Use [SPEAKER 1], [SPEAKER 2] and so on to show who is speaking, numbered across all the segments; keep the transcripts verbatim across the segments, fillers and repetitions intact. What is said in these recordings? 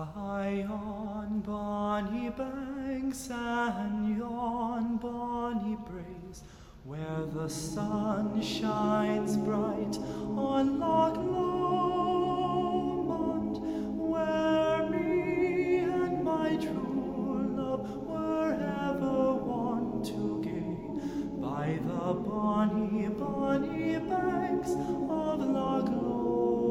[SPEAKER 1] By yon bonny banks and yon bonny braes, where the sun shines bright on Loch Lomond, where me and my true love were ever wont to gae, by the bonny, bonny banks of Loch Lomond.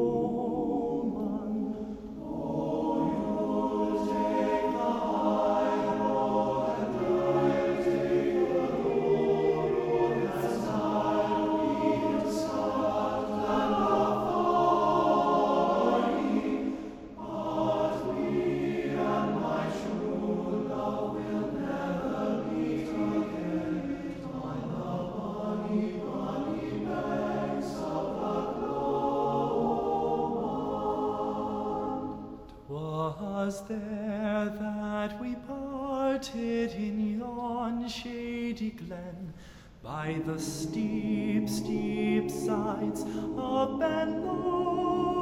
[SPEAKER 1] Was there that we parted in yon shady glen, by the steep, steep sides of Ben Lomond?